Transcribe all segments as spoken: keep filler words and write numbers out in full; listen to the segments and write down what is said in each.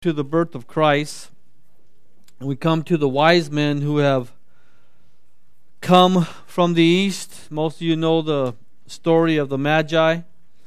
to the birth of Christ, and we come to the wise men who have come from the east. Most of you know the story of the Magi.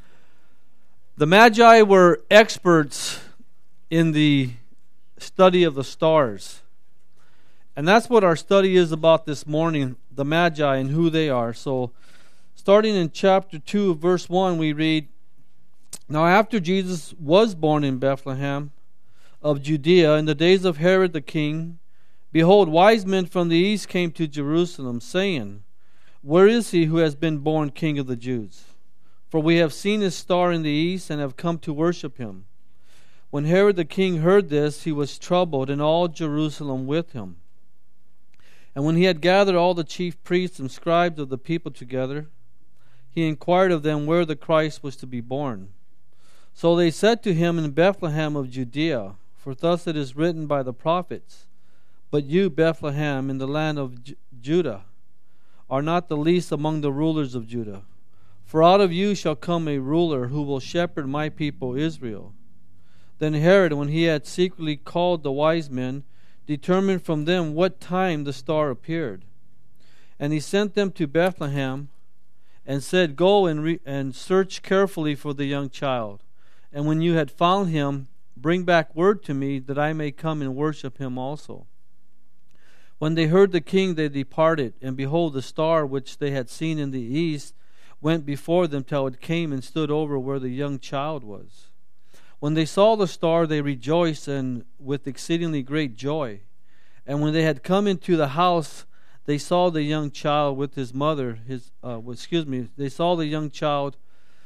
The Magi were experts in the study of the stars. And that's what our study is about this morning, the Magi and who they are. So, starting in chapter two, verse one, we read, "Now after Jesus was born in Bethlehem of Judea, in the days of Herod the king, behold, wise men from the east came to Jerusalem, saying, Where is he who has been born King of the Jews? For we have seen his star in the east, and have come to worship him. When Herod the king heard this, he was troubled, and all Jerusalem with him. And when he had gathered all the chief priests and scribes of the people together, he inquired of them where the Christ was to be born. So they said to him, In Bethlehem of Judea, for thus it is written by the prophets, But you, Bethlehem, in the land of J- Judah, are not the least among the rulers of Judah. For out of you shall come a ruler who will shepherd my people Israel. Then Herod, when he had secretly called the wise men, determined from them what time the star appeared. And he sent them to Bethlehem, and said, Go and, re- and search carefully for the young child. And when you had found him, bring back word to me, that I may come and worship him also. When they heard the king, they departed, and behold, the star which they had seen in the east went before them till it came and stood over where the young child was. When they saw the star, they rejoiced, and with exceedingly great joy. And when they had come into the house, they saw the young child with his mother. His uh, excuse me. They saw the young child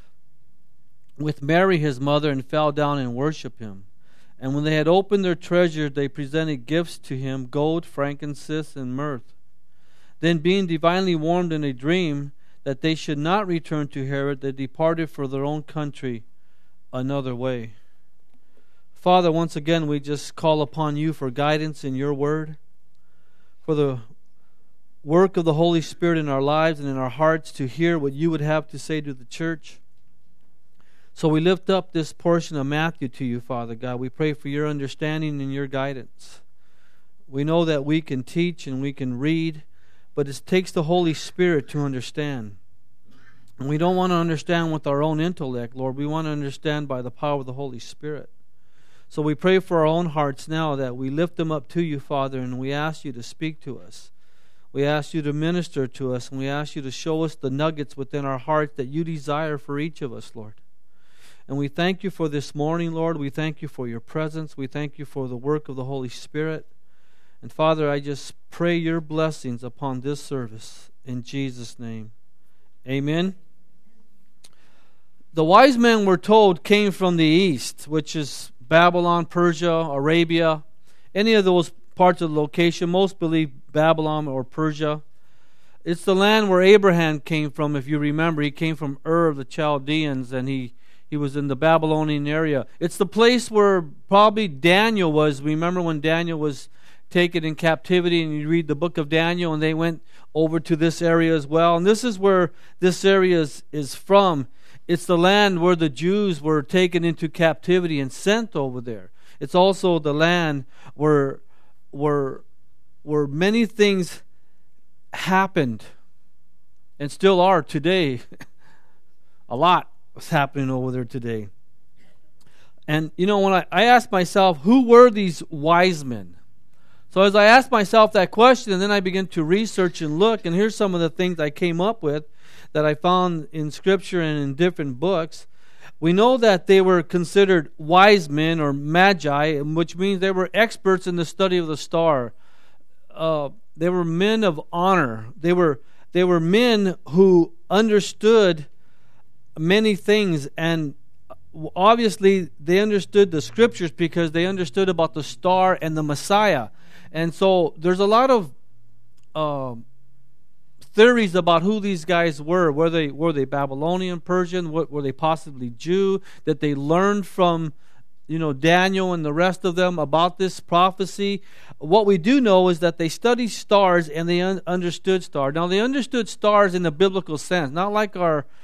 with Mary his mother, and fell down and worshipped him. And when they had opened their treasures, they presented gifts to him, gold, frankincense, and myrrh. Then, being divinely warned in a dream that they should not return to Herod, they departed for their own country another way." Father, once again, we just call upon you for guidance in your word, for the work of the Holy Spirit in our lives and in our hearts to hear what you would have to say to the church. So we lift up this portion of Matthew to you, Father God. We pray for your understanding and your guidance. We know that we can teach and we can read, but it takes the Holy Spirit to understand. And we don't want to understand with our own intellect, Lord. We want to understand by the power of the Holy Spirit. So we pray for our own hearts now, that we lift them up to you, Father, and we ask you to speak to us. We ask you to minister to us, and we ask you to show us the nuggets within our hearts that you desire for each of us, Lord. And we thank you for this morning, Lord. We thank you for your presence. We thank you for the work of the Holy Spirit. And Father, I just pray your blessings upon this service in Jesus' name. Amen. The wise men, we're told, came from the east, which is Babylon, Persia, Arabia, any of those parts of the location. Most believe Babylon or Persia. It's the land where Abraham came from. If you remember, he came from Ur of the Chaldeans, and he He was in the Babylonian area. It's the place where probably Daniel was. Remember when Daniel was taken in captivity, and you read the book of Daniel, and they went over to this area as well. And this is where this area is, is from. It's the land where the Jews were taken into captivity and sent over there. It's also the land where, where, where many things happened and still are today. A lot was happening over there today. And you know, when I, I asked myself, who were these wise men? So as I asked myself that question, and then I began to research and look, and here's some of the things I came up with that I found in Scripture and in different books. We know that they were considered wise men or magi, which means they were experts in the study of the star. Uh, they were men of honor. They were they were men who understood many things, and obviously they understood the Scriptures because they understood about the star and the Messiah. And so there's a lot of uh, theories about who these guys were. Were they were they Babylonian, Persian? What, were they possibly Jew? That they learned from, you know, Daniel and the rest of them about this prophecy. What we do know is that they studied stars and they un- understood stars. Now they understood stars in the biblical sense, not like our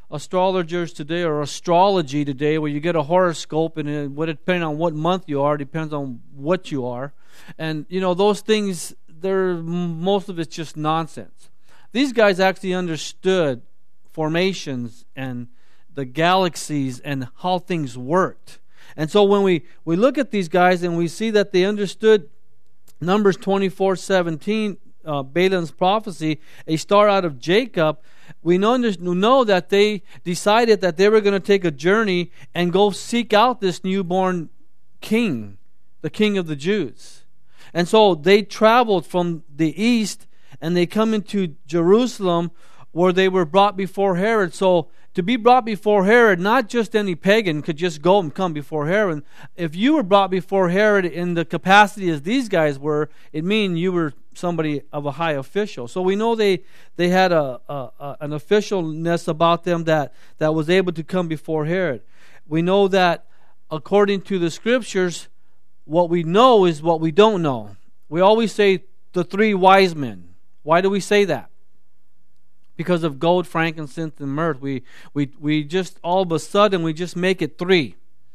astrologers today, or astrology today, where you get a horoscope, and it, what depending on what month you are, depends on what you are. And, you know, those things, they're, most of it's just nonsense. These guys actually understood formations and the galaxies and how things worked. And so when we, we look at these guys and we see that they understood Numbers twenty-four seventeen, uh, Balaam's prophecy, a star out of Jacob, we know, know that they decided that they were going to take a journey and go seek out this newborn king, the king of the Jews. And so they traveled from the east and they come into Jerusalem, where they were brought before Herod. So to be brought before Herod, not just any pagan could just go and come before Herod. If you were brought before Herod in the capacity as these guys were, it means you were somebody of a high official. So we know they they had a, a, a an officialness about them that, that was able to come before Herod. We know that according to the scriptures, what we know is what we don't know. We always say the three wise men. Why do we say that? Because of gold, frankincense, and myrrh. We, we, we just, all of a sudden, we just make it three.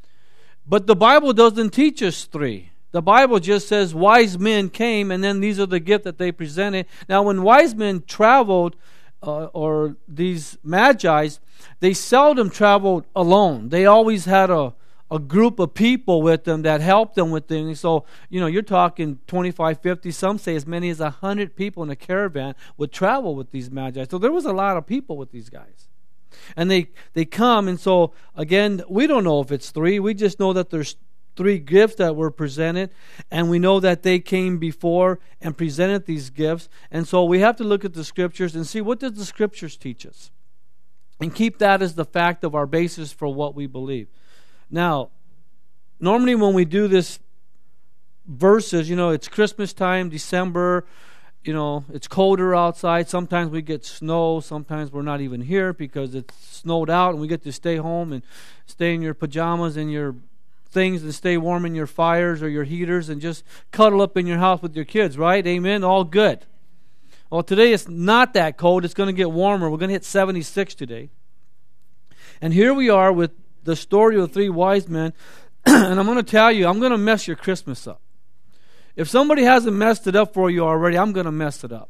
But the Bible doesn't teach us three. The Bible just says wise men came, and then these are the gifts that they presented. Now, when wise men traveled, uh, or these magi's, they seldom traveled alone. They always had a, a group of people with them that helped them with things. So, you know, you're talking twenty-five, fifty, some say as many as one hundred people in a caravan would travel with these magi. So there was a lot of people with these guys. And they, they come, and so, again, we don't know if it's three. We just know that there's three gifts that were presented, and we know that they came before and presented these gifts. And so we have to look at the scriptures and see, what does the scriptures teach us? And keep that as the fact of our basis for what we believe. Now, normally when we do this verses, you know, it's Christmas time, December, you know, it's colder outside. Sometimes we get snow. Sometimes we're not even here because it's snowed out, and we get to stay home and stay in your pajamas and your things and stay warm in your fires or your heaters and just cuddle up in your house with your kids, right? Amen? All good. Well, today it's not that cold. It's going to get warmer. We're going to hit seventy-six today. And here we are with the story of the three wise men, and I'm going to tell you, I'm going to mess your Christmas up. If somebody hasn't messed it up for you already, I'm going to mess it up.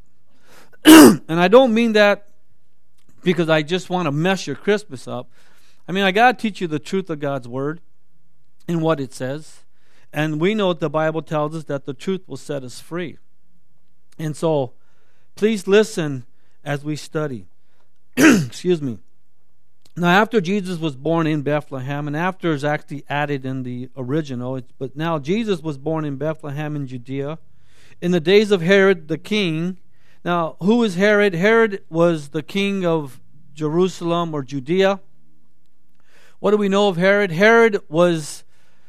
And I don't mean that because I just want to mess your Christmas up. I mean, I got to teach you the truth of God's Word and what it says. And we know what the Bible tells us, that the truth will set us free. And so, please listen as we study. Excuse me. Now, after Jesus was born in Bethlehem, and after is actually added in the original, but now Jesus was born in Bethlehem in Judea, in the days of Herod the king. Now, who is Herod? Herod was the king of Jerusalem or Judea. What do we know of Herod? Herod was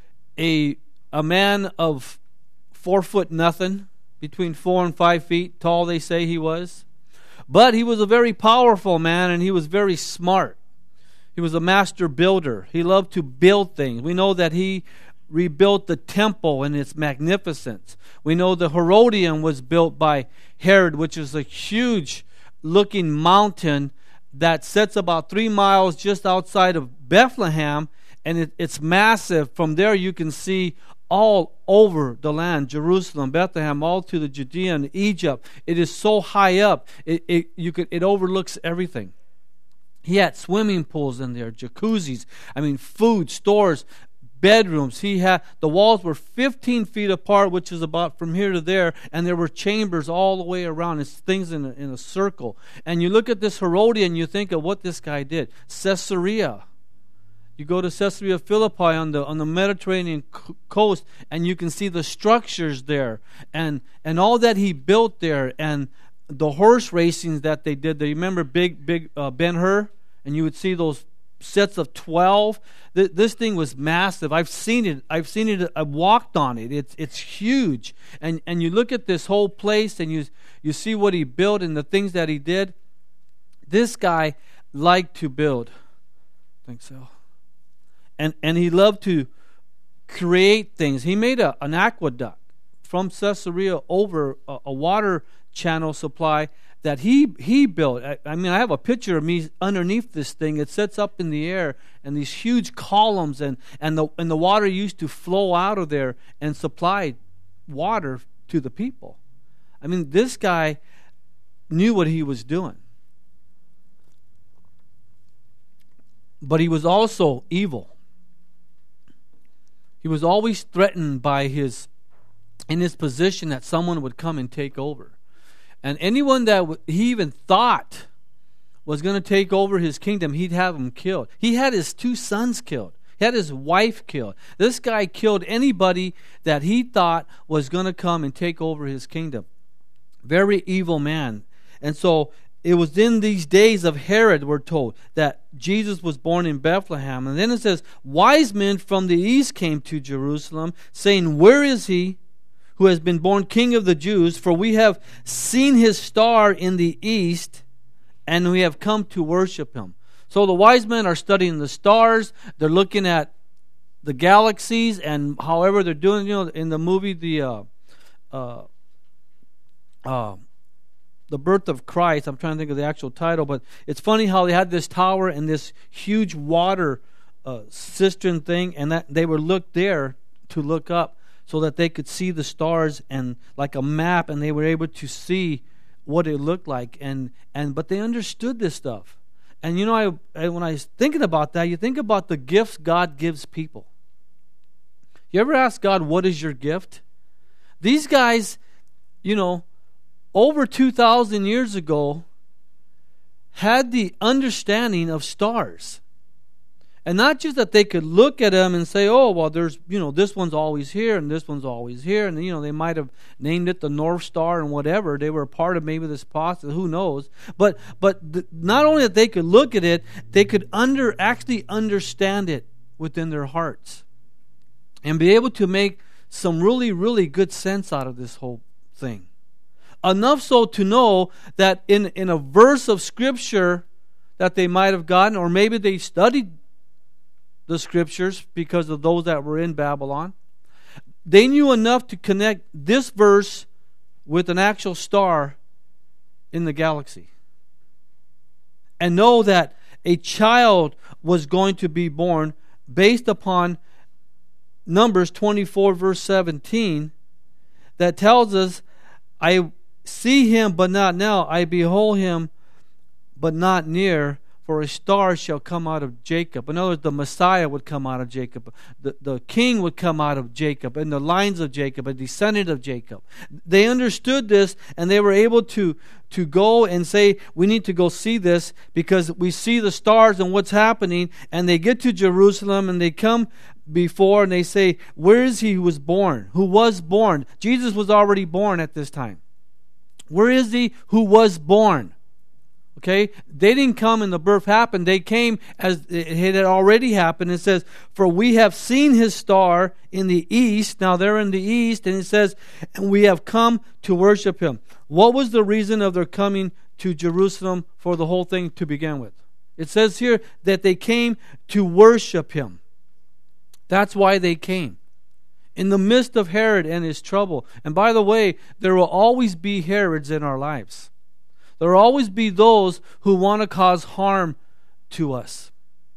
a a man of four foot nothing, between four and five feet tall, they say he was. But he was a very powerful man, and he was very smart. He was a master builder. He loved to build things. We know that he rebuilt the temple and its magnificence. We know the Herodium was built by Herod, which is a huge looking mountain that sits about three miles just outside of Bethlehem, and it, it's massive. From there you can see all over the land, Jerusalem, Bethlehem, all to the Judean, Egypt. It is so high up, it, it, you could, it overlooks everything. He had swimming pools in there, jacuzzis, I mean food, stores, bedrooms. He had, the walls were fifteen feet apart, which is about from here to there, and there were chambers all the way around. It's things in a, in a circle. And you look at this Herodian, and you think of what this guy did. Caesarea. You go to Caesarea Philippi on the on the Mediterranean coast, and you can see the structures there, and and all that he built there, and the horse racings that they did. They remember big big uh, Ben-Hur, and you would see those sets of twelve. Th- this thing was massive. I've seen it. I've seen it. I've walked on it. It's it's huge. And and you look at this whole place, and you you see what he built and the things that he did. This guy liked to build. I think so. And and he loved to create things. He made a, an aqueduct from Caesarea over a, a water channel supply that he he built. I, I mean, I have a picture of me underneath this thing. It sits up in the air, and these huge columns, and and the and the water used to flow out of there and supply water to the people. I mean, this guy knew what he was doing. But he was also evil. He was always threatened by his, in his position, that someone would come and take over. And anyone that w- he even thought was going to take over his kingdom, he'd have him killed. He had his two sons killed. He had his wife killed. This guy killed anybody that he thought was going to come and take over his kingdom. Very evil man. And so it was in these days of Herod, we're told, that Jesus was born in Bethlehem. And then it says, wise men from the east came to Jerusalem, saying, where is he who has been born King of the Jews? For we have seen his star in the east, and we have come to worship him. So the wise men are studying the stars. They're looking at the galaxies, and however they're doing, you know, in the movie, the uh, uh, uh, The Birth of Christ. I'm trying to think of the actual title, but it's funny how they had this tower and this huge water uh, cistern thing, and that they would look there to look up so that they could see the stars and like a map, and they were able to see what it looked like. And and but they understood this stuff. And you know, I, I when I was thinking about that, you think about the gifts God gives people. You ever ask God, what is your gift? These guys, you know, over two thousand years ago, had the understanding of stars. And not just that they could look at them and say, oh, well, there's, you know, this one's always here and this one's always here. And, you know, they might have named it the North Star and whatever. They were a part of maybe this process. Who knows? But but the, not only that they could look at it, they could under actually understand it within their hearts. And be able to make some really, really good sense out of this whole thing. Enough so to know that in, in a verse of Scripture that they might have gotten, or maybe they studied the Scriptures because of those that were in Babylon, they knew enough to connect this verse with an actual star in the galaxy. And know that a child was going to be born based upon Numbers twenty-four verse seventeen, that tells us, I see him, but not now. I behold him, but not near. For a star shall come out of Jacob. In other words, the Messiah would come out of Jacob. The, the king would come out of Jacob, and the lines of Jacob, a descendant of Jacob. They understood this, and they were able to, to go and say, we need to go see this, because we see the stars and what's happening. And they get to Jerusalem, and they come before, and they say, where is he who was born? Who was born? Jesus was already born at this time. Where is he who was born? Okay, they didn't come and the birth happened. They came as it had already happened. It says, for we have seen his star in the east. Now they're in the east, and it says, and we have come to worship him. What was the reason of their coming to Jerusalem for the whole thing to begin with? It says here that they came to worship him. That's why they came. In the midst of Herod and his trouble. And by the way, there will always be Herods in our lives. There will always be those who want to cause harm to us.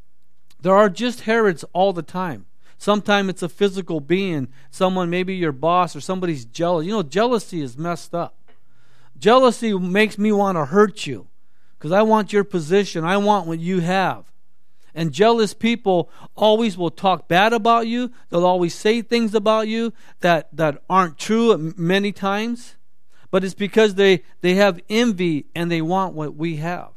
There are just Herods all the time. Sometimes it's a physical being. Someone, maybe your boss or somebody's jealous. You know, jealousy is messed up. Jealousy makes me want to hurt you because I want your position. I want what you have. And jealous people always will talk bad about you. They'll always say things about you that, that aren't true many times. But it's because they, they have envy and they want what we have.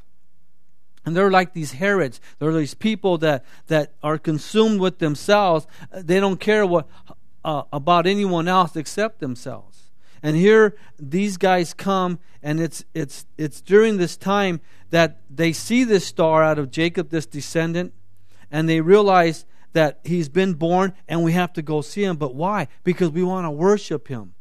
And they're like these Herods. They're these people that, that are consumed with themselves. They don't care what uh, about anyone else except themselves. And here these guys come, and it's it's it's during this time that they see this star out of Jacob, this descendant, and they realize that he's been born and we have to go see him. But why? Because we want to worship him.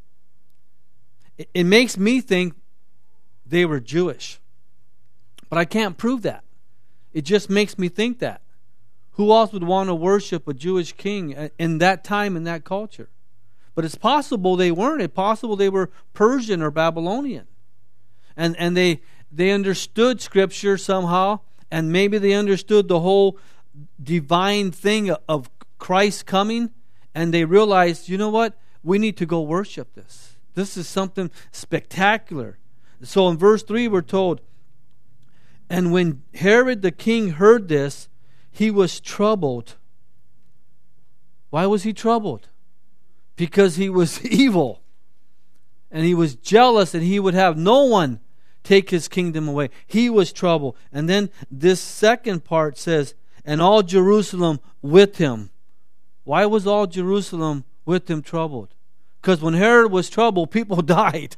It makes me think they were Jewish. But I can't prove that. It just makes me think that. Who else would want to worship a Jewish king in that time, in that culture? But it's possible they weren't. It's possible they were Persian or Babylonian. And and they they understood Scripture somehow, and maybe they understood the whole divine thing of Christ coming, and they realized, you know what? We need to go worship this. This is something spectacular. So in verse three we're told, and when Herod the king heard this, he was troubled. Why was he troubled? Because he was evil. And he was jealous, and he would have no one take his kingdom away. He was troubled. And then this second part says, and all Jerusalem with him. Why was all Jerusalem with him troubled? Because when Herod was troubled, people died.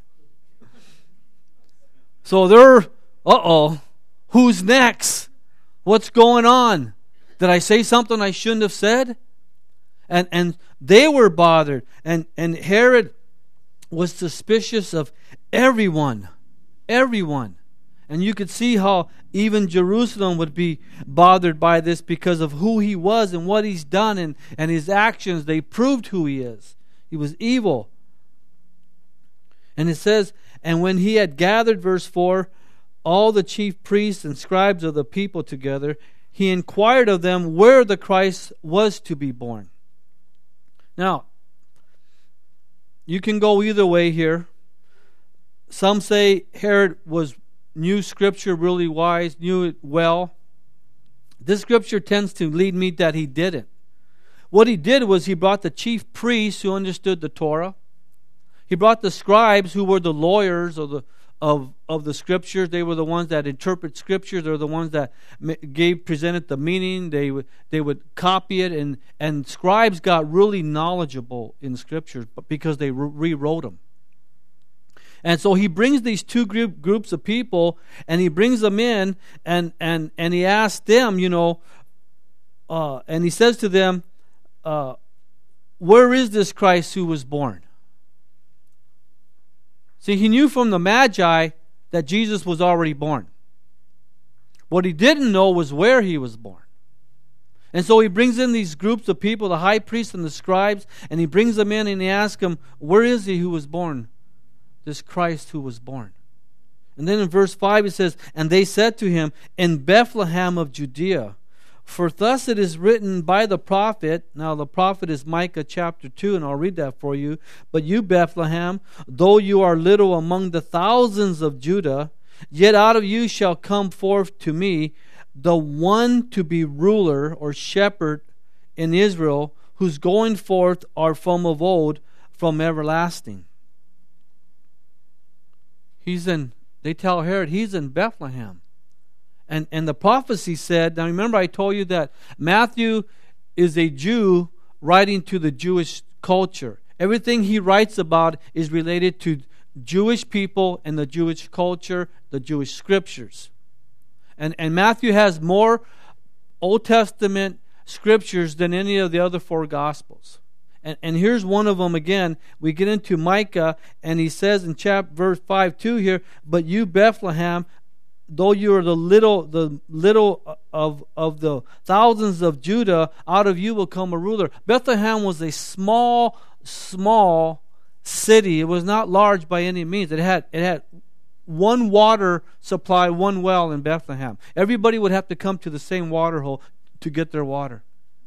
So they're, uh-oh, who's next? What's going on? Did I say something I shouldn't have said? And and they were bothered. And, and Herod was suspicious of everyone. Everyone. And you could see how even Jerusalem would be bothered by this because of who he was and what he's done, and, and his actions. They proved who he is. He was evil. And it says, and when he had gathered, verse four, all the chief priests and scribes of the people together, he inquired of them where the Christ was to be born. Now, you can go either way here. Some say Herod was knew Scripture really wise, knew it well. This Scripture tends to lead me that he didn't. What he did was he brought the chief priests who understood the Torah. He brought the scribes who were the lawyers of the of of the Scriptures. They were the ones that interpret Scriptures. They're the ones that gave presented the meaning. They would they would copy it, and and scribes got really knowledgeable in Scriptures because they re- rewrote them. And so he brings these two group, groups of people, and he brings them in, and and and he asks them, you know, uh, and he says to them, uh, "Where is this Christ who was born?" See, he knew from the Magi that Jesus was already born. What he didn't know was where he was born. And so he brings in these groups of people, the high priests and the scribes, and he brings them in and he asks them, where is he who was born? This Christ who was born. And then in verse five it says, and they said to him, in Bethlehem of Judea, for thus it is written by the prophet. Now the prophet is Micah chapter two, and I'll read that for you. But you, Bethlehem, though you are little among the thousands of Judah, yet out of you shall come forth to me the one to be ruler or shepherd in Israel, whose going forth are from of old, from everlasting. He's in, they tell Herod, he's in Bethlehem. And and the prophecy said, now remember I told you that Matthew is a Jew writing to the Jewish culture. Everything he writes about is related to Jewish people and the Jewish culture, the Jewish scriptures. And and Matthew has more Old Testament scriptures than any of the other four Gospels. And and here's one of them again. We get into Micah, and he says in chapter verse five two here, but you, Bethlehem, though you are the little the little of of the thousands of Judah, out of you will come a ruler. Bethlehem was a small, small city. It was not large by any means. It had it had one water supply, one well in Bethlehem. Everybody would have to come to the same water hole to get their water.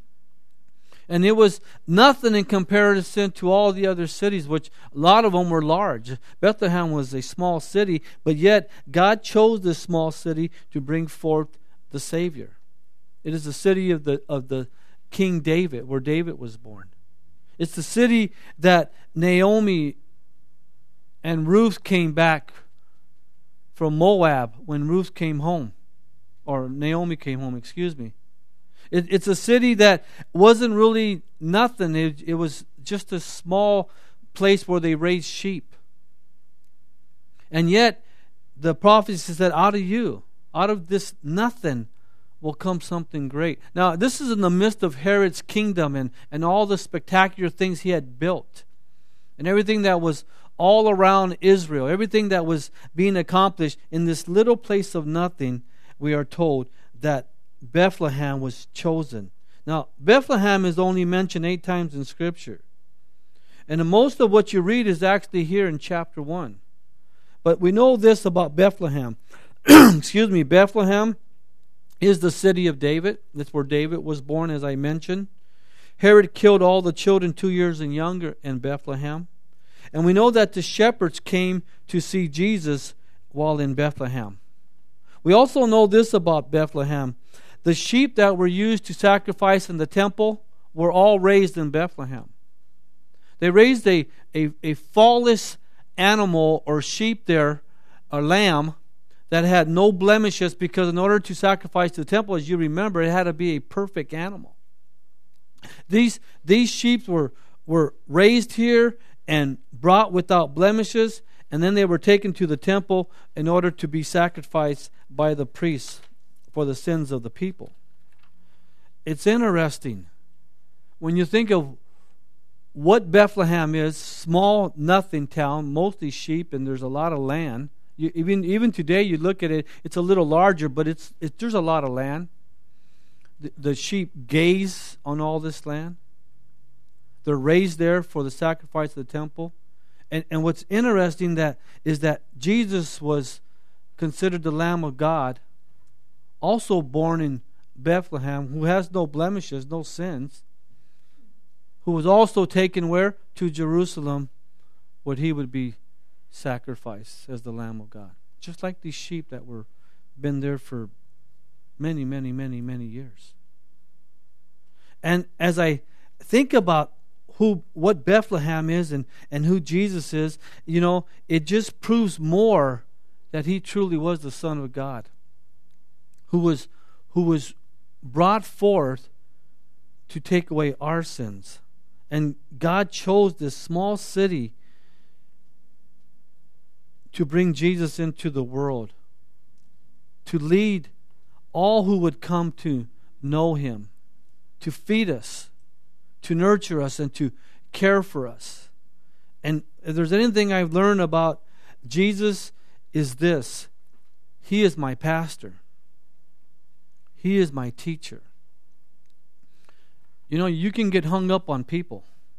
And it was nothing in comparison to all the other cities, which a lot of them were large. Bethlehem was a small city, but yet God chose this small city to bring forth the Savior. It is the city of the of the King David, where David was born. It's the city that Naomi and Ruth came back from Moab when Ruth came home, or Naomi came home, excuse me. It, it's a city that wasn't really nothing. It, it was just a small place where they raised sheep. And yet, the prophecy said, out of you, out of this nothing, will come something great. Now, this is in the midst of Herod's kingdom and, and all the spectacular things he had built. And everything that was all around Israel, everything that was being accomplished in this little place of nothing, we are told that Bethlehem was chosen. Now, Bethlehem is only mentioned eight times in Scripture. And most of what you read is actually here in chapter one. But we know this about Bethlehem. excuse me, Bethlehem is the city of David. That's where David was born, as I mentioned. Herod killed all the children two years and younger in Bethlehem. And we know that the shepherds came to see Jesus while in Bethlehem. We also know this about Bethlehem. The sheep that were used to sacrifice in the temple were all raised in Bethlehem. They raised a, a, a faultless animal or sheep there, a lamb, that had no blemishes, because in order to sacrifice to the temple, as you remember, it had to be a perfect animal. These these sheep were, were raised here and brought without blemishes, and then they were taken to the temple in order to be sacrificed by the priests for the sins of the people. It's interesting when you think of what Bethlehem is, small, nothing town, mostly sheep, and there's a lot of land. You, even even today, you look at it, it's a little larger, but it's it, there's a lot of land. The, the sheep gaze on all this land. They're raised there for the sacrifice of the temple. And and what's interesting that is that Jesus was considered the Lamb of God, also born in Bethlehem, who has no blemishes, no sins, who was also taken where? To Jerusalem, where he would be sacrificed as the Lamb of God. Just like these sheep that were been there for many, many, many, many years. And as I think about who, what Bethlehem is and, and who Jesus is, you know, it just proves more that he truly was the Son of God, who was who was brought forth to take away our sins. And God chose this small city to bring Jesus into the world, to lead all who would come to know him, to feed us, to nurture us, and to care for us. And if there's anything I've learned about Jesus, is this: he is my pastor. He is my teacher. You know, you can get hung up on people.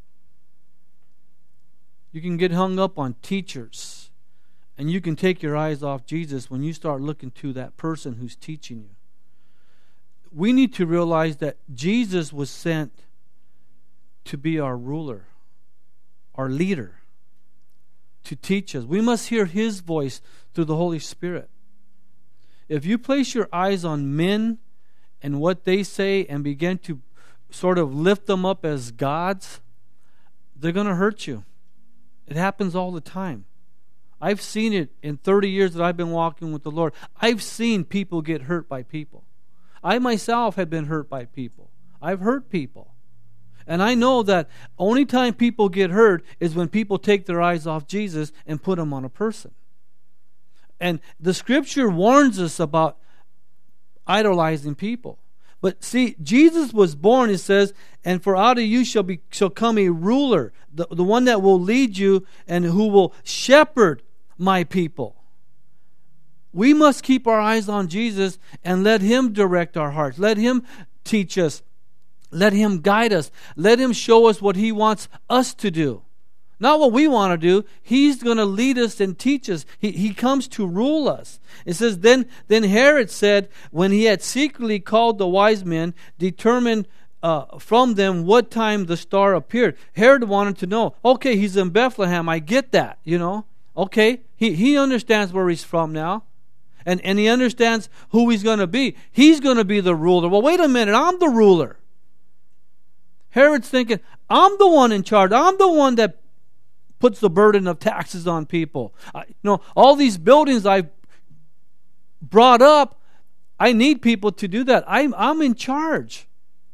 You can get hung up on teachers. And you can take your eyes off Jesus when you start looking to that person who's teaching you. We need to realize that Jesus was sent to be our ruler, our leader, to teach us. We must hear his voice through the Holy Spirit. If you place your eyes on men and what they say and begin to sort of lift them up as gods, they're going to hurt you. It happens all the time. I've seen it in thirty years that I've been walking with the Lord. I've seen people get hurt by people. I myself have been hurt by people. I've hurt people. And I know that only time people get hurt is when people take their eyes off Jesus and put them on a person. And the Scripture warns us about idolizing people. But see, Jesus was born, it says, and for out of you shall be shall come a ruler, the, the one that will lead you and who will shepherd my people. We must keep our eyes on Jesus and let him direct our hearts. Let him teach us. Let him guide us. Let him show us what he wants us to do. Not what we want to do. He's going to lead us and teach us. He, he comes to rule us. It says, then, then Herod said, when he had secretly called the wise men, determined uh, from them what time the star appeared. Herod wanted to know, okay, he's in Bethlehem. I get that, you know. Okay, he, he understands where he's from now. And, and he understands who he's going to be. He's going to be the ruler. Well, wait a minute, I'm the ruler. Herod's thinking, I'm the one in charge. I'm the one that puts the burden of taxes on people. I, you know, all these buildings I've brought up, I need people to do that. I'm, I'm in charge.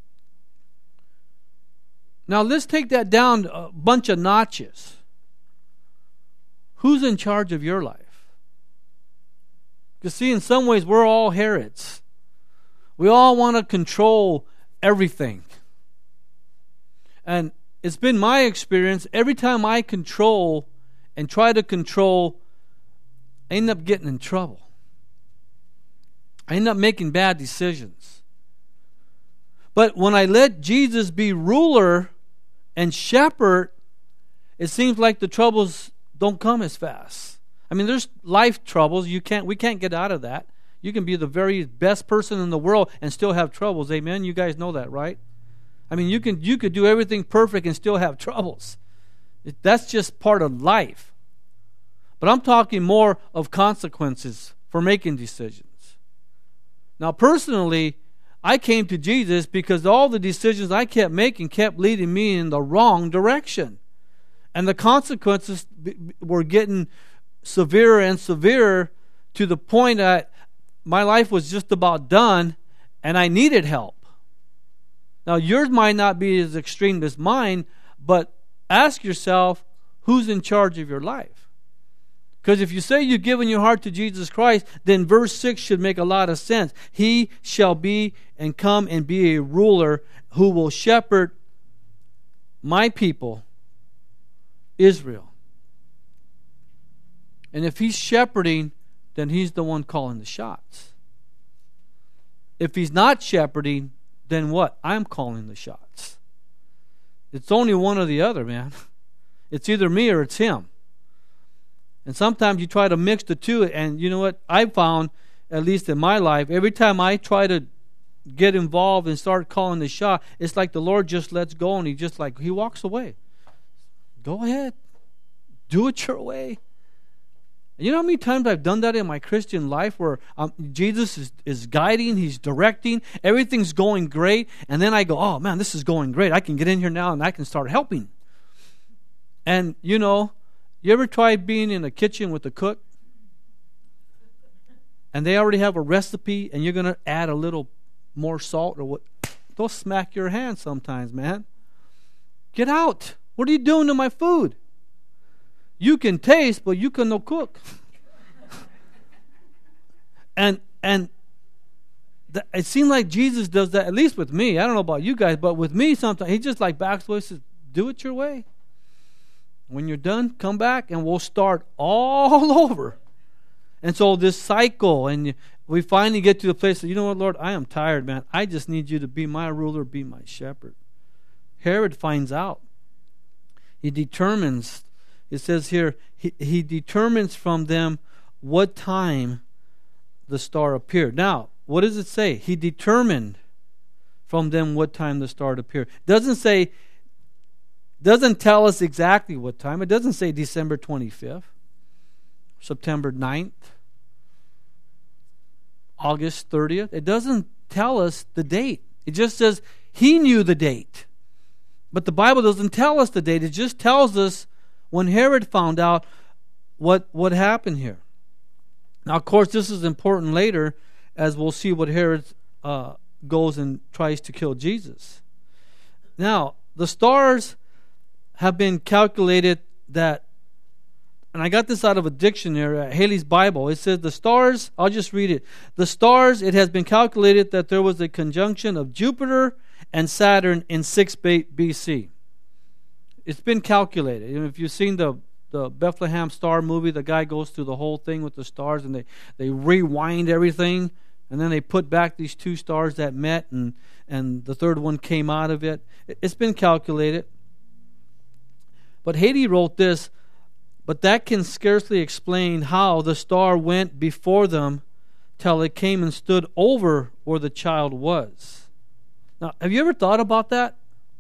Now let's take that down a bunch of notches. Who's in charge of your life? You see, in some ways, we're all Herods. We all want to control everything. And it's been my experience, every time I control and try to control, I end up getting in trouble. I end up making bad decisions. But when I let Jesus be ruler and shepherd, it seems like the troubles don't come as fast. I mean, there's life troubles. You can't. We can't get out of that. You can be the very best person in the world and still have troubles. Amen. You guys know that, right? I mean, you can you could do everything perfect and still have troubles. It, that's just part of life. But I'm talking more of consequences for making decisions. Now, personally, I came to Jesus because all the decisions I kept making kept leading me in the wrong direction. And the consequences were getting severer and severer to the point that my life was just about done and I needed help. Now, yours might not be as extreme as mine, but ask yourself, who's in charge of your life? Because if you say you've given your heart to Jesus Christ, then verse six should make a lot of sense. He shall be and come and be a ruler who will shepherd my people, Israel. And if he's shepherding, then he's the one calling the shots. If he's not shepherding, then what? I'm calling the shots. It's only one or the other, man. It's either me or it's him. And sometimes you try to mix the two, and you know what? I found, at least in my life, every time I try to get involved and start calling the shot, it's like the Lord just lets go, and he just like, he walks away. Go ahead. Do it your way. You know how many times I've done that in my Christian life where um, Jesus is, is guiding, he's directing, everything's going great, and then I go, oh man, this is going great. I can get in here now and I can start helping. And, you know, you ever tried being in a kitchen with a cook? And they already have a recipe and you're going to add a little more salt or what? They'll smack your hand sometimes, man. Get out. What are you doing to my food? You can taste, but you can no cook. and and th- it seemed like Jesus does that, at least with me. I don't know about you guys, but with me sometimes he just like backs away and says, do it your way. When you're done, come back and we'll start all over. And so this cycle, and we finally get to the place that, you know what, Lord, I am tired, man. I just need you to be my ruler, be my shepherd. Herod finds out. He determines, it says here, he, he determines from them what time the star appeared. Now, what does it say? He determined from them what time the star appeared. Doesn't say, doesn't tell us exactly what time. It doesn't say December twenty-fifth, September ninth, August thirtieth. It doesn't tell us the date. It just says he knew the date. But the Bible doesn't tell us the date. It just tells us when Herod found out what, what happened here. Now, of course, this is important later as we'll see what Herod uh, goes and tries to kill Jesus. Now, the stars have been calculated that, and I got this out of a dictionary, uh, Haley's Bible. It says the stars, I'll just read it. The stars, it has been calculated that there was a conjunction of Jupiter and Saturn in six B C. It's been calculated. You know, if you've seen the, the Bethlehem Star movie, the guy goes through the whole thing with the stars and they, they rewind everything and then they put back these two stars that met and, and the third one came out of it. It's been calculated. But Hady wrote this, but that can scarcely explain how the star went before them till it came and stood over where the child was. Now, have you ever thought about that?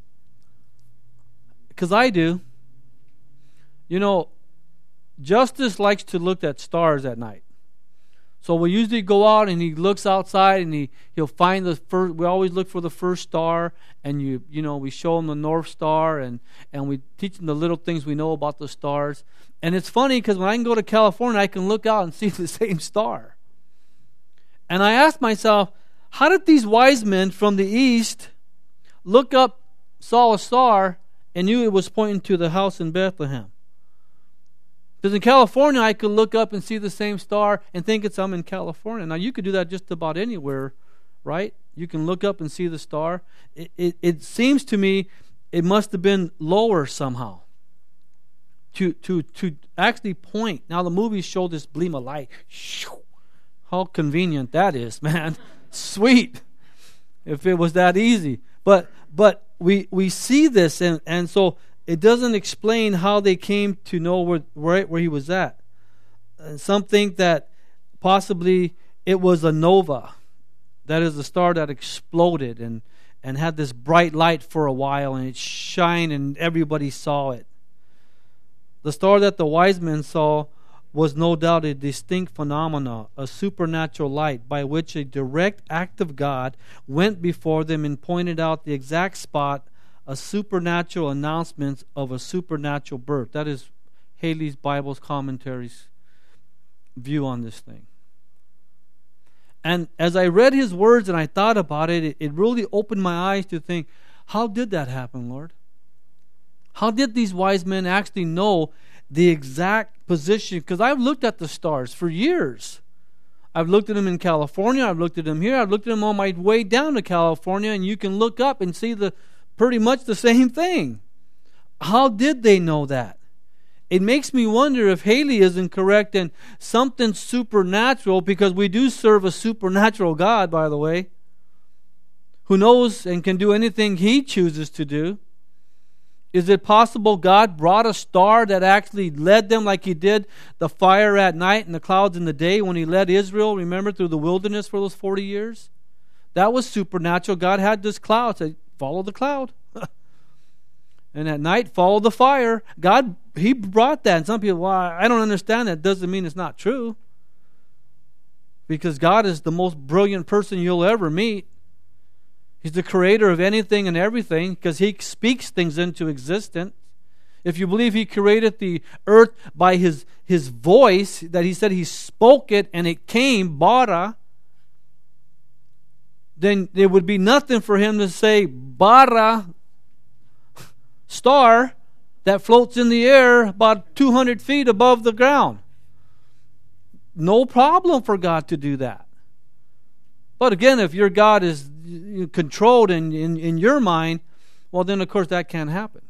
Because I do. You know, Justice likes to look at stars at night. So we usually go out and he looks outside and he, he'll find the first, we always look for the first star and you you know, we show him the North Star and, and we teach him the little things we know about the stars. And it's funny because when I can go to California, I can look out and see the same star. And I ask myself, how did these wise men from the east look up, saw a star, and knew it was pointing to the house in Bethlehem? Because in California, I could look up and see the same star and think it's I'm in California. Now, you could do that just about anywhere, right? You can look up and see the star. It, it, it seems to me it must have been lower somehow to, to, to actually point. Now, the movies show this gleam of light. How convenient that is, man. Sweet. If it was that easy. But but we we see this, and, and so it doesn't explain how they came to know where, where, where he was at. some think that possibly it was a nova. That is a star that exploded and, and had this bright light for a while, and it shined and everybody saw it. The star that the wise men saw was no doubt a distinct phenomena, a supernatural light by which a direct act of God went before them and pointed out the exact spot, a supernatural announcement of a supernatural birth. That is Haley's Bible's commentaries view on this thing. And as I read his words and I thought about it, it, it really opened my eyes to think, how did that happen, Lord? How did these wise men actually know the exact position? Because I've looked at the stars for years. I've looked at them in California. I've looked at them here. I've looked at them on my way down to California, and you can look up and see the pretty much the same thing. How did they know that? It makes me wonder if Haley isn't correct and something supernatural, because we do serve a supernatural God, by the way, who knows and can do anything He chooses to do. Is it possible God brought a star that actually led them like He did the fire at night and the clouds in the day when He led Israel, remember, through the wilderness for those forty years? That was supernatural. God had this cloud, say, follow the cloud. And at night, follow the fire. God, He brought that. And some people, well, I don't understand that. Doesn't mean it's not true. Because God is the most brilliant person you'll ever meet. He's the creator of anything and everything, because He speaks things into existence. If you believe He created the earth by His, his voice, that He said He spoke it and it came, bara, then there would be nothing for Him to say, bara, star that floats in the air about two hundred feet above the ground. No problem for God to do that. But again, if your God is controlled in, in, in your mind, well then of course that can't happen.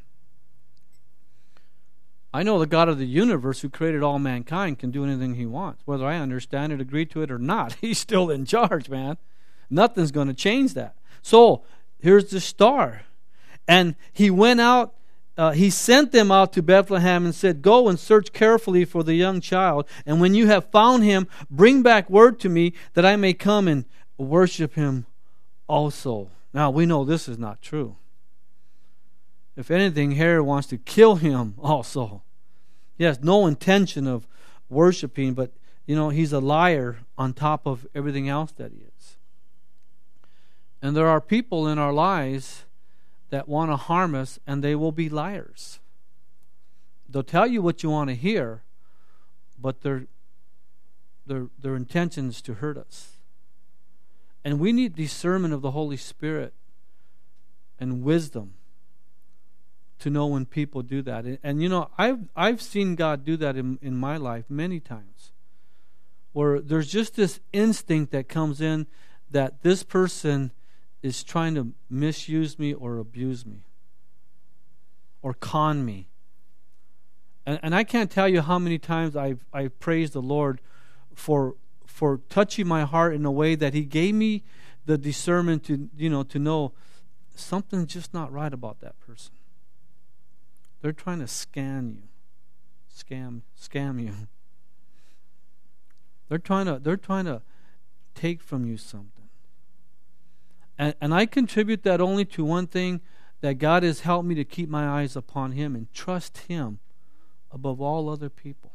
I know the God of the universe who created all mankind can do anything He wants. Whether I understand it, agree to it or not, He's still in charge, man. Nothing's going to change that. So, here's the star. And He went out, uh, He sent them out to Bethlehem and said, go and search carefully for the young child. And when you have found Him, bring back word to me that I may come and worship Him also. Now, we know this is not true. If anything, Herod wants to kill Him also. He has no intention of worshiping, but, you know, he's a liar on top of everything else that he is. And there are people in our lives that want to harm us, and they will be liars. They'll tell you what you want to hear, but their their their intention is to hurt us. And we need discernment of the Holy Spirit and wisdom to know when people do that. And, and you know, I've I've seen God do that in, in my life many times, where there's just this instinct that comes in that this person is trying to misuse me or abuse me or con me. And, and I can't tell you how many times I've I've praised the Lord for for touching my heart in a way that He gave me the discernment to, you know, to know something's just not right about that person. They're trying to scam you. Scam scam you. They're trying to they're trying to take from you something. And and I contribute that only to one thing, that God has helped me to keep my eyes upon Him and trust Him above all other people.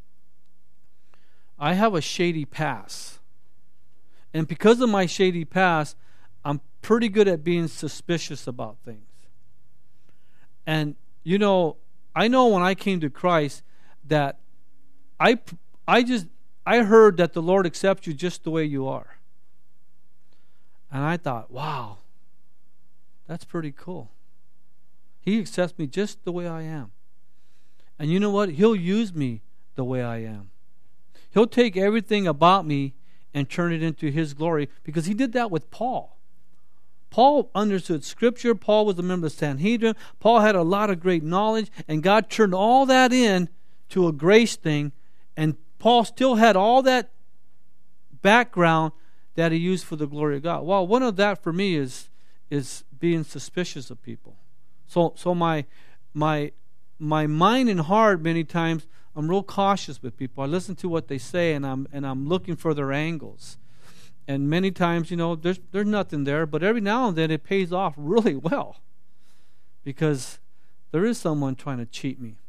I have a shady past. And because of my shady past, I'm pretty good at being suspicious about things. And, you know, I know when I came to Christ that I, I just, I heard that the Lord accepts you just the way you are. And I thought, wow, that's pretty cool. He accepts me just the way I am. And you know what? He'll use me the way I am. He'll take everything about me and turn it into His glory, because He did that with Paul. Paul understood Scripture. Paul was a member of the Sanhedrin. Paul had a lot of great knowledge, and God turned all that in to a grace thing, and Paul still had all that background that he used for the glory of God. Well, one of that for me is is being suspicious of people. So so my my my mind and heart many times I'm real cautious with people. I listen to what they say, and I'm and I'm looking for their angles. And many times, you know, there's there's nothing there, but every now and then it pays off really well, because there is someone trying to cheat me.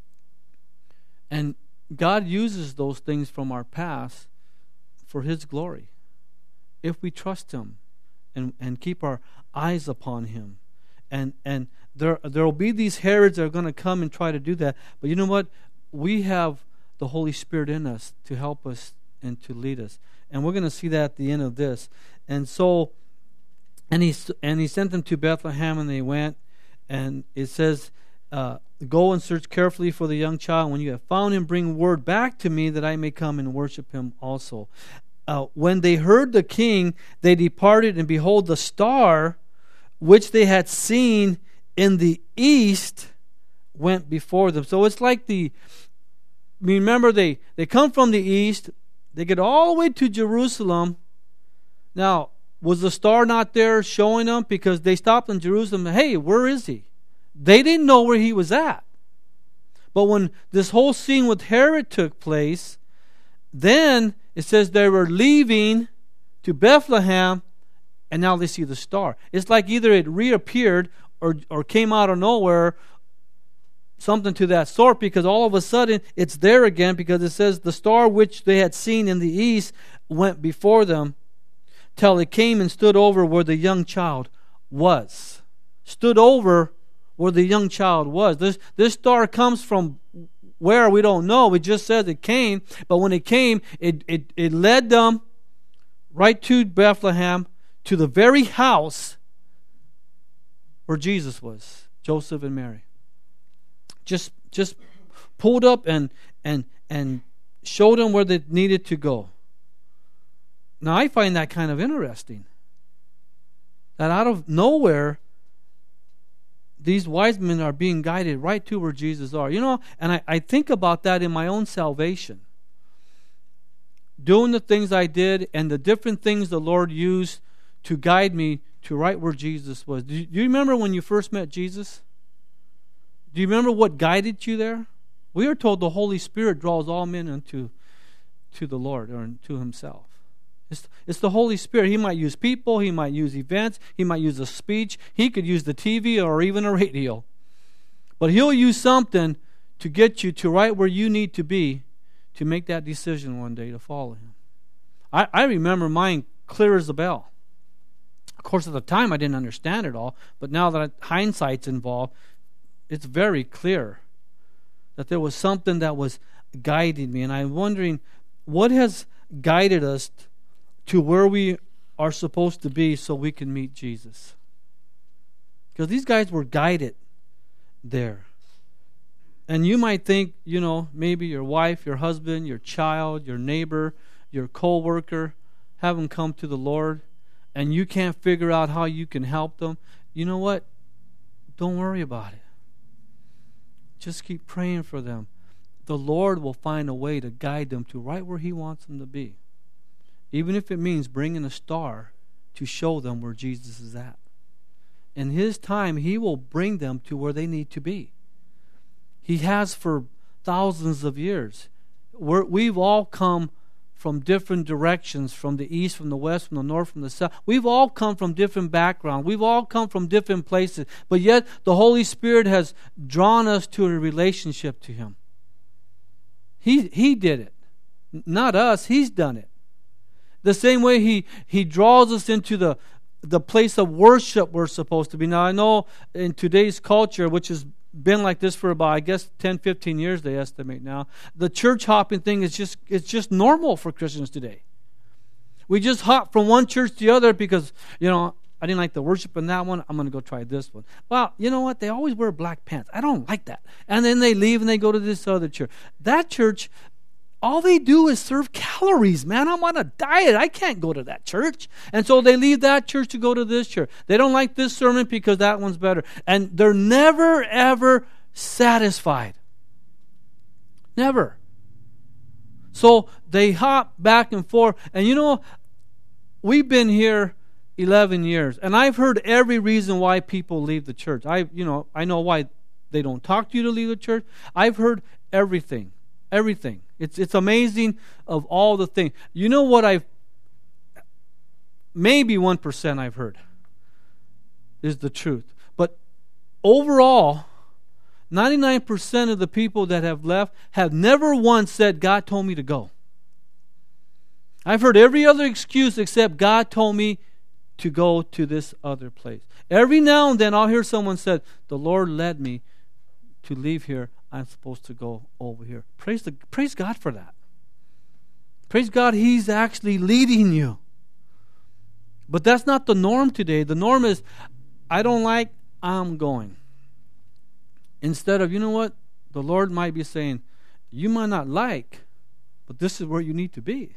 And God uses those things from our past for His glory, if we trust Him and, and keep our eyes upon Him. And and there there will be these Herods that are going to come and try to do that. But you know what? We have the Holy Spirit in us to help us and to lead us. And we're going to see that at the end of this. And so, and he and he sent them to Bethlehem, and they went. And it says, uh, "Go and search carefully for the young child. When you have found him, bring word back to me that I may come and worship him also." Uh, when they heard the king, they departed, and behold, the star which they had seen in the east went before them. So it's like the, remember, they, they come from the east. They get all the way to Jerusalem. Now, was the star not there showing them? Because they stopped in Jerusalem. Hey, where is he? They didn't know where he was at. But when this whole scene with Herod took place, then it says they were leaving to Bethlehem, and now they see the star. It's like either it reappeared or, or came out of nowhere, something to that sort, because all of a sudden it's there again, because it says the star which they had seen in the east went before them till it came and stood over where the young child was. Stood over where the young child was. This, this star comes from where we don't know. It just says it came, but when it came, it, it, it led them right to Bethlehem, to the very house where Jesus was, Joseph and Mary. Just just pulled up and and and showed them where they needed to go. Now I find that kind of interesting. That out of nowhere, these wise men are being guided right to where Jesus are. You know, and I, I think about that in my own salvation. Doing the things I did and the different things the Lord used to guide me to right where Jesus was. Do you, do you remember when you first met Jesus? Do you remember what guided you there? We are told the Holy Spirit draws all men unto to the Lord, or to Himself. It's, it's the Holy Spirit. He might use people. He might use events. He might use a speech. He could use the T V or even a radio. But He'll use something to get you to right where you need to be to make that decision one day to follow Him. I, I remember mine clear as a bell. Of course, at the time I didn't understand it all, but now that hindsight's involved, it's very clear that there was something that was guiding me. And I'm wondering, what has guided us to where we are supposed to be so we can meet Jesus? Because these guys were guided there. And you might think, you know, maybe your wife, your husband, your child, your neighbor, your co-worker haven't come to the Lord, and you can't figure out how you can help them. You know what? Don't worry about it. Just keep praying for them. The Lord will find a way to guide them to right where He wants them to be. Even if it means bringing a star to show them where Jesus is at. In His time, He will bring them to where they need to be. He has for thousands of years. We're, we've all come from different directions, from the east, from the west, from the north, from the south. We've all come from different backgrounds. We've all come from different places. But yet the Holy Spirit has drawn us to a relationship to Him. He, he did it. Not us. He's done it. The same way He, he draws us into the, the place of worship we're supposed to be. Now I know in today's culture, which has been like this for about, I guess, ten, fifteen years, they estimate now. The church hopping thing is just it's just normal for Christians today. We just hop from one church to the other because, you know, I didn't like the worship in that one. I'm going to go try this one. Well, you know what? They always wear black pants. I don't like that. And then they leave and they go to this other church. That church, all they do is serve calories, man. I'm on a diet. I can't go to that church. And so they leave that church to go to this church. They don't like this sermon because that one's better. And they're never, ever satisfied. Never. So they hop back and forth. And you know, we've been here eleven years. And I've heard every reason why people leave the church. I, you know, I know why they don't talk to you to leave the church. I've heard everything. Everything. It's it's amazing of all the things. You know what I've, maybe one percent I've heard is the truth. But overall, ninety-nine percent of the people that have left have never once said, God told me to go. I've heard every other excuse except God told me to go to this other place. Every now and then I'll hear someone say, the Lord led me to leave here. I'm supposed to go over here. Praise the praise God for that. Praise God, He's actually leading you. But that's not the norm today. The norm is, I don't like, I'm going. Instead of, you know what? The Lord might be saying, you might not like, but this is where you need to be.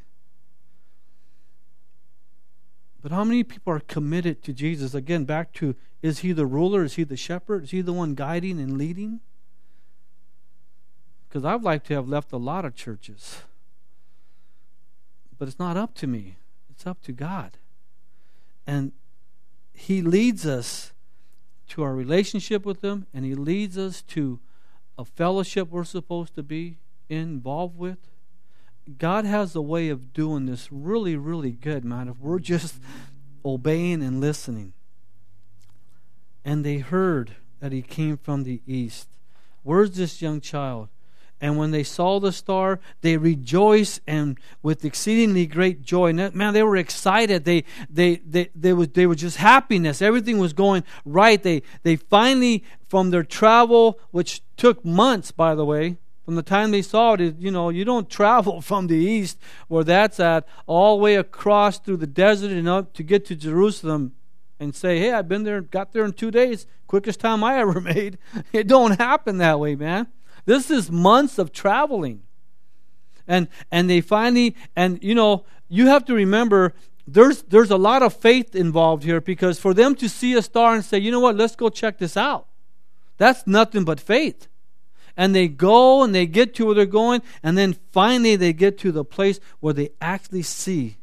But how many people are committed to Jesus? Again, back to, is He the ruler? Is He the shepherd? Is He the one guiding and leading? Because I'd like to have left a lot of churches. But it's not up to me. It's up to God. And He leads us to our relationship with Him, and He leads us to a fellowship we're supposed to be involved with. God has a way of doing this really, really good, man, if we're just obeying and listening. And they heard that He came from the east. Where's this young child? And when they saw the star, they rejoiced and with exceedingly great joy. And that, man, they were excited. They they they they was they were just happiness. Everything was going right. They they finally, from their travel, which took months, by the way, from the time they saw it, you know, you don't travel from the east where that's at all the way across through the desert and up to get to Jerusalem and say, hey, I've been there, got there in two days, quickest time I ever made. It don't happen that way, man. This is months of traveling. And and they finally, and you know, you have to remember, there's there's a lot of faith involved here, because for them to see a star and say, you know what, let's go check this out, that's nothing but faith. And they go and they get to where they're going, and then finally they get to the place where they actually see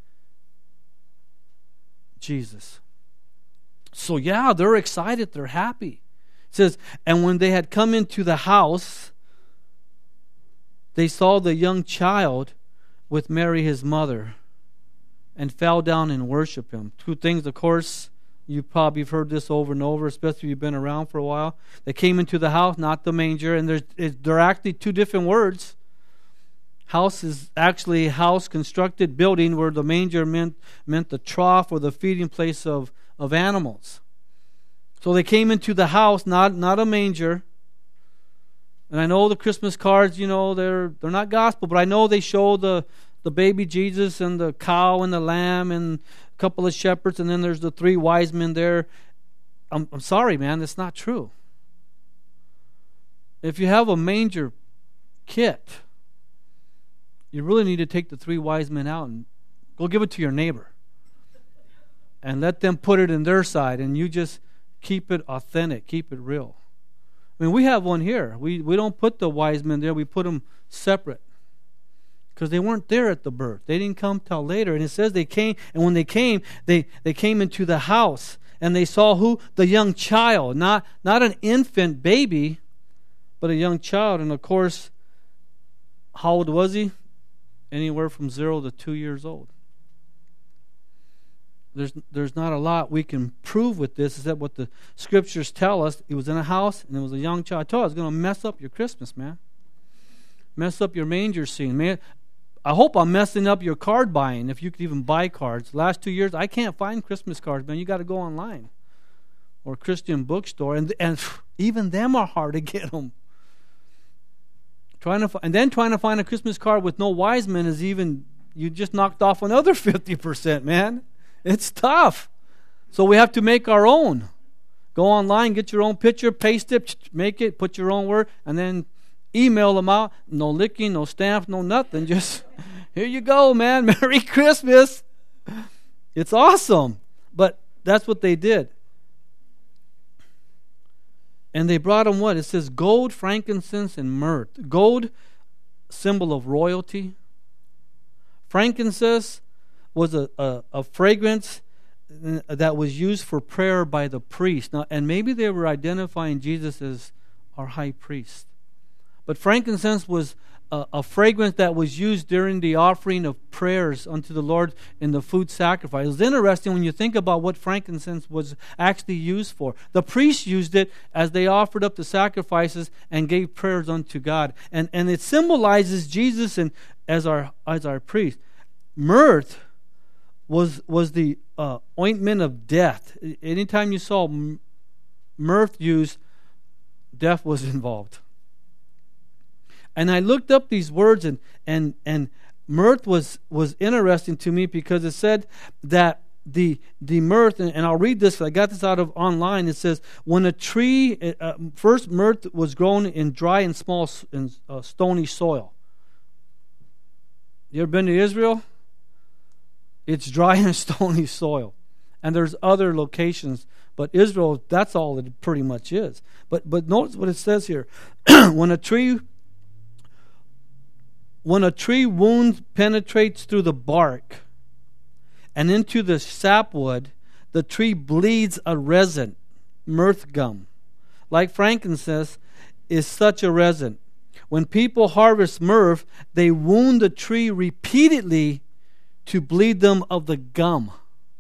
Jesus. So yeah, they're excited, they're happy. It says, and when they had come into the house, they saw the young child with Mary his mother, and fell down and worshiped Him. Two things, of course, you probably have heard this over and over, especially if you've been around for a while. They came into the house, not the manger, and there's there are actually two different words. House is actually a house constructed building, where the manger meant meant the trough or the feeding place of, of animals. So they came into the house, not not a manger. And I know the Christmas cards, you know, they're they're not gospel, but I know they show the the baby Jesus and the cow and the lamb and a couple of shepherds, and then there's the three wise men there. I'm, I'm sorry, man, that's not true. If you have a manger kit, you really need to take the three wise men out and go give it to your neighbor and let them put it in their side, and you just keep it authentic, keep it real. I mean, we have one here. We we don't put the wise men there. We put them separate because they weren't there at the birth. They didn't come till later. And it says they came, and when they came, they, they came into the house, and they saw who? The young child. Not, not an infant baby, but a young child. And of course, how old was he? Anywhere from zero to two years old. There's there's not a lot we can prove with this, except what the scriptures tell us. He was in a house, and there was a young child. I told you, it's going to mess up your Christmas, man. Mess up your manger scene, man. I hope I'm messing up your card buying, if you could even buy cards. Last two years, I can't find Christmas cards, man. You got to go online or Christian bookstore, and and even them are hard to get them. Trying to and then trying to find a Christmas card with no wise men is even, you just knocked off another fifty percent, man. It's tough. So we have to make our own. Go online, get your own picture, paste it, make it, put your own word, and then email them out. No licking, no stamps, no nothing. Just, here you go, man. Merry Christmas. It's awesome. But that's what they did. And they brought them what? It says gold, frankincense, and myrrh. Gold, symbol of royalty. Frankincense was a, a, a fragrance that was used for prayer by the priest. Now, and maybe they were identifying Jesus as our high priest. But frankincense was a, a fragrance that was used during the offering of prayers unto the Lord in the food sacrifice. It's interesting when you think about what frankincense was actually used for. The priests used it as they offered up the sacrifices and gave prayers unto God. And and it symbolizes Jesus and as our as our priest. Myrrh was was the uh, ointment of death. Anytime you saw m- myrrh used, death was involved. And I looked up these words, and and and myrrh was was interesting to me because it said that the the myrrh, and, and I'll read this. I got this out of online. It says, when a tree uh, first myrrh was grown in dry and small and uh, stony soil. You ever been to Israel? It's dry and stony soil, and there's other locations. But Israel, that's all it pretty much is. But but notice what it says here: when a tree when a tree wound penetrates through the bark and into the sapwood, the tree bleeds a resin, myrrh gum, like frankincense is such a resin. When people harvest myrrh, they wound the tree repeatedly to bleed them of the gum.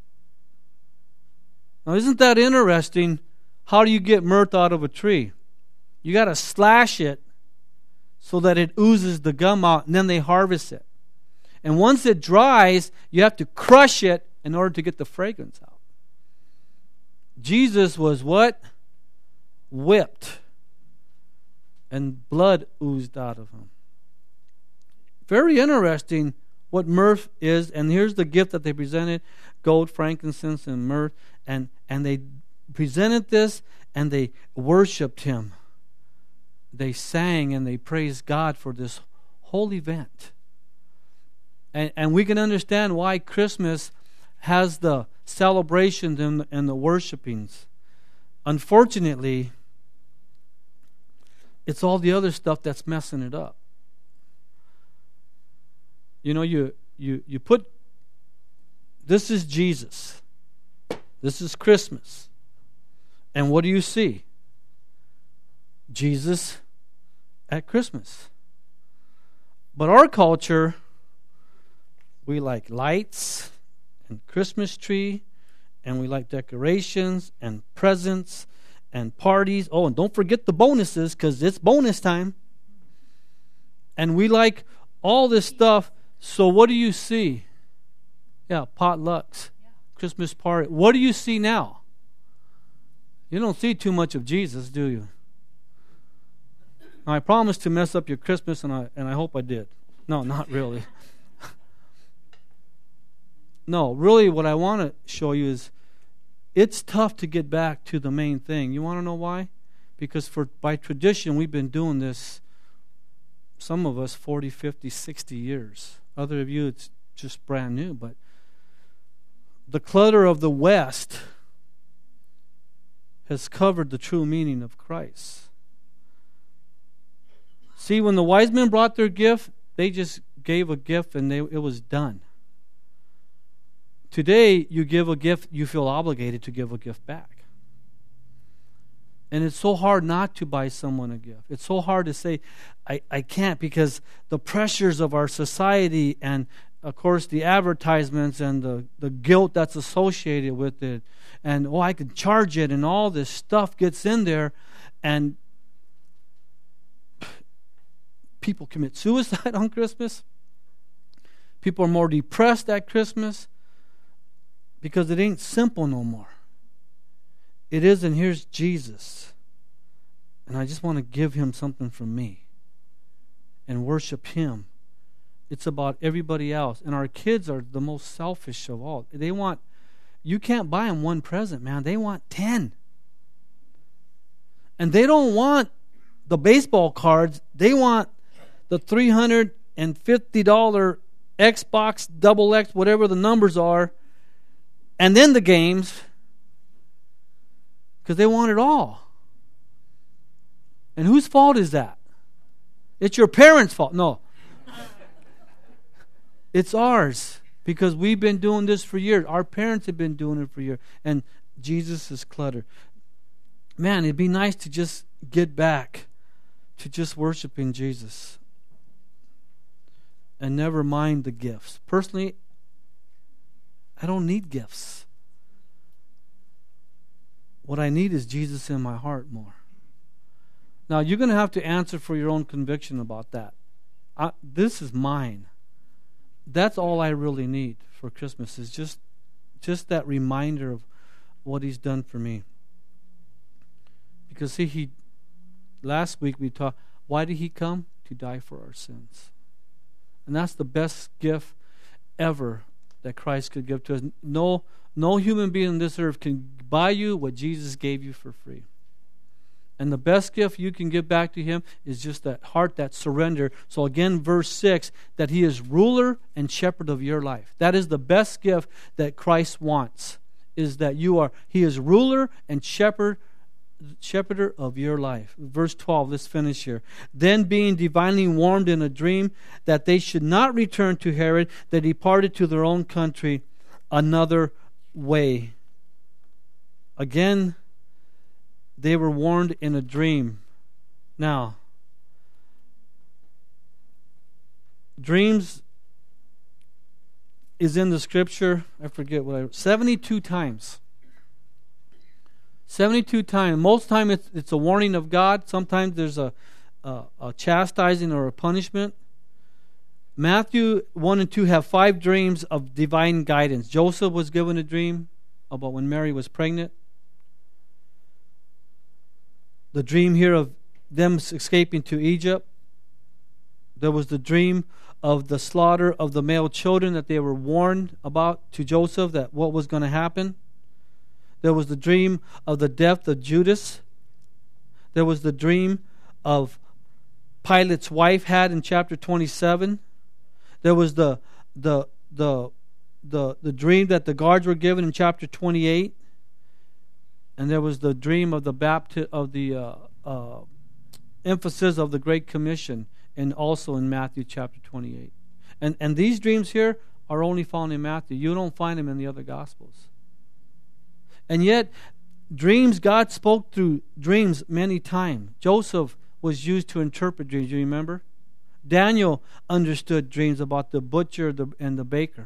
Now, isn't that interesting? How do you get myrrh out of a tree? You got to slash it so that it oozes the gum out, and then they harvest it. And once it dries, you have to crush it in order to get the fragrance out. Jesus was what? Whipped. And blood oozed out of him. Very interesting what myrrh is. And here's the gift that they presented: gold, frankincense, and myrrh. And, and they presented this, and they worshipped him. They sang and they praised God for this whole event. And, and we can understand why Christmas has the celebrations and, and the worshipings. Unfortunately, it's all the other stuff that's messing it up. You know, you you you put, this is Jesus. This is Christmas. And what do you see? Jesus at Christmas. But our culture, we like lights and Christmas tree, and we like decorations and presents and parties. Oh, and don't forget the bonuses, because it's bonus time. And we like all this stuff. So what do you see? Yeah, potlucks, yeah. Christmas party. What do you see now? You don't see too much of Jesus, do you? Now, I promised to mess up your Christmas, and I and I hope I did. No, not really. No, really what I want to show you is it's tough to get back to the main thing. You want to know why? Because for by tradition, we've been doing this, some of us, forty, fifty, sixty years. Other of you, it's just brand new. But the clutter of the West has covered the true meaning of Christ. See, when the wise men brought their gift, they just gave a gift and they, it was done. Today, you give a gift, you feel obligated to give a gift back. And it's so hard not to buy someone a gift. It's so hard to say, I, I can't, because the pressures of our society and, of course, the advertisements and the, the guilt that's associated with it. And, oh, I can charge it, and all this stuff gets in there. And people commit suicide on Christmas. People are more depressed at Christmas because it ain't simple no more. It is, and here's Jesus. And I just want to give him something from me and worship him. It's about everybody else. And our kids are the most selfish of all. They want, you can't buy them one present, man. They want ten. And they don't want the baseball cards. They want the three hundred fifty dollars Xbox, double X, whatever the numbers are, and then the games, because they want it all. And whose fault is that? It's your parents' fault. No. It's ours, because we've been doing this for years. Our parents have been doing it for years. And Jesus is clutter. Man, it'd be nice to just get back to just worshiping Jesus. and never mind the gifts. Personally, I don't need gifts. What I need is Jesus in my heart more. Now, you're going to have to answer for your own conviction about that. I, this is mine. That's all I really need for Christmas, is just, just that reminder of what He's done for me. Because see, He, last week we talked, why did He come? To die for our sins. And that's the best gift ever that Christ could give to us. No, no human being on this earth can buy you what Jesus gave you for free. And the best gift you can give back to Him is just that heart, that surrender. So again, verse six, that He is ruler and shepherd of your life. That is the best gift that Christ wants, is that you are, He is ruler and shepherd shepherder of your life. Verse twelve, let's finish here. Then being divinely warned in a dream that they should not return to Herod, they departed to their own country another way. Again, they were warned in a dream. Now, dreams is in the scripture, I forget what I seventy-two times. seventy-two times. Most time it's, it's a warning of God. Sometimes there's a, a, a chastising or a punishment. Matthew one and two have five dreams of divine guidance. Joseph was given a dream about when Mary was pregnant. The dream here of them escaping to Egypt. There was the dream of the slaughter of the male children that they were warned about to Joseph, that what was going to happen. There was the dream of the death of Judas. There was the dream of Pilate's wife had in chapter twenty-seven. There was the the the the the dream that the guards were given in chapter twenty-eight. And there was the dream of the bapti- of the uh, uh, emphasis of the Great Commission, and also in Matthew chapter twenty-eight. And and these dreams here are only found in Matthew. You don't find them in the other Gospels. And yet, dreams, God spoke through dreams many times. Joseph was used to interpret dreams, you remember? Daniel understood dreams about the butcher and the baker.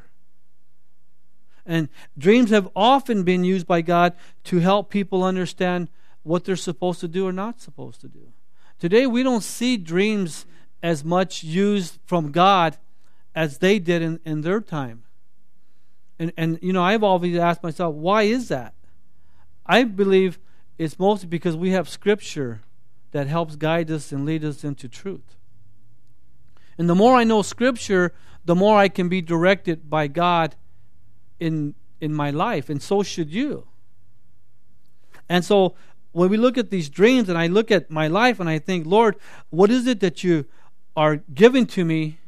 And dreams have often been used by God to help people understand what they're supposed to do or not supposed to do. Today, we don't see dreams as much used from God as they did in, in their time. And, and, you know, I've always asked myself, why is that? I believe it's mostly because we have Scripture that helps guide us and lead us into truth. And the more I know Scripture, the more I can be directed by God in in my life, and so should you. And so when we look at these dreams, and I look at my life, and I think, Lord, what is it that you are giving to me,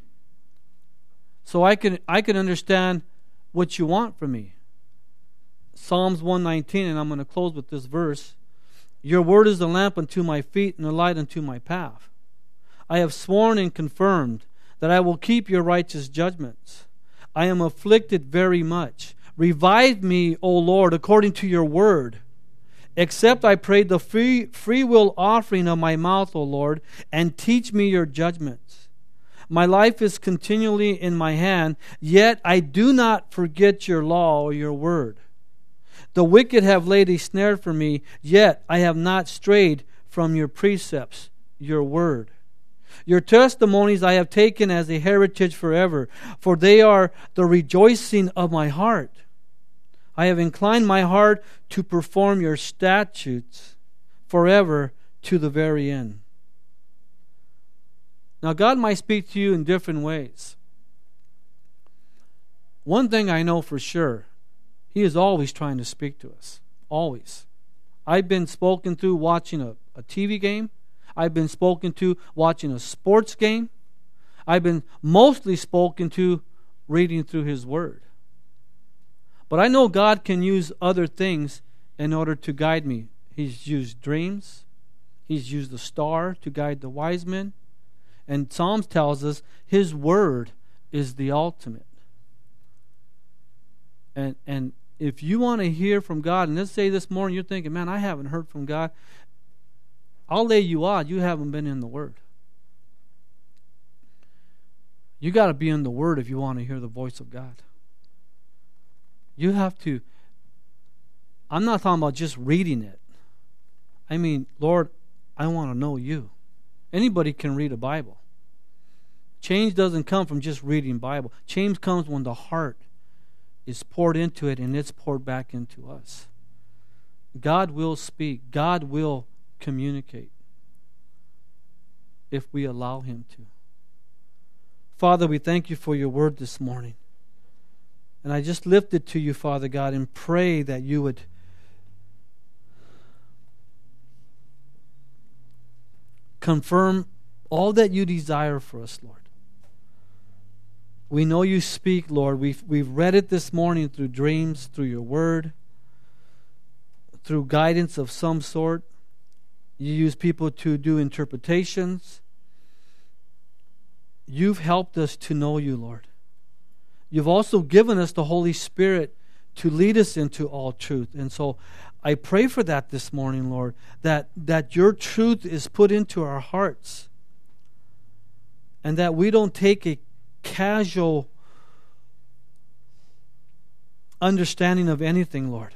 so I can I can understand what you want from me. Psalms one nineteen, and I'm going to close with this verse. Your word is a lamp unto my feet and a light unto my path. I have sworn and confirmed that I will keep your righteous judgments. I am afflicted very much. Revive me, O Lord, according to your word. Accept, I pray, the free, free will offering of my mouth, O Lord, and teach me your judgments. My life is continually in my hand, yet I do not forget your law or your word. The wicked have laid a snare for me, yet I have not strayed from your precepts, your word. Your testimonies I have taken as a heritage forever, for they are the rejoicing of my heart. I have inclined my heart to perform your statutes forever to the very end. Now, God might speak to you in different ways. One thing I know for sure, He is always trying to speak to us. Always. I've been spoken to watching a, a T V game. I've been spoken to watching a sports game. I've been mostly spoken to reading through His Word. But I know God can use other things in order to guide me. He's used dreams. He's used the star to guide the wise men. And Psalms tells us His Word is the ultimate. And and if you want to hear from God, and let's say this morning you're thinking, man, I haven't heard from God. I'll lay you out. You haven't been in the Word. You got to be in the Word if you want to hear the voice of God. You have to. I'm not talking about just reading it. I mean, Lord, I want to know you. Anybody can read a Bible. Change doesn't come from just reading Bible. Change comes when the heart is poured into it and it's poured back into us. God will speak. God will communicate if we allow Him to. Father, we thank you for your word this morning. And I just lift it to you, Father God, and pray that you would confirm all that you desire for us, Lord. We know you speak, Lord. We've, we've read it this morning through dreams, through your word, through guidance of some sort. You use people to do interpretations. You've helped us to know you, Lord. You've also given us the Holy Spirit to lead us into all truth. And so I pray for that this morning, Lord, that, that your truth is put into our hearts and that we don't take a casual understanding of anything, Lord.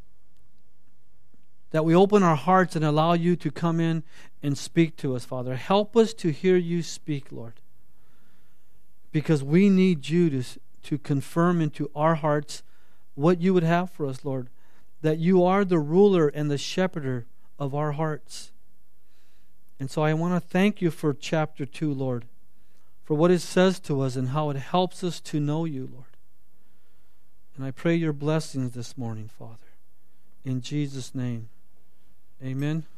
That we open our hearts and allow you to come in and speak to us, Father. Help us to hear you speak, Lord. Because we need you to, to confirm into our hearts what you would have for us, Lord. That you are the ruler and the shepherder of our hearts. And so I want to thank you for chapter two, Lord. For what it says to us and how it helps us to know you, Lord. And I pray your blessings this morning, Father. In Jesus' name, amen.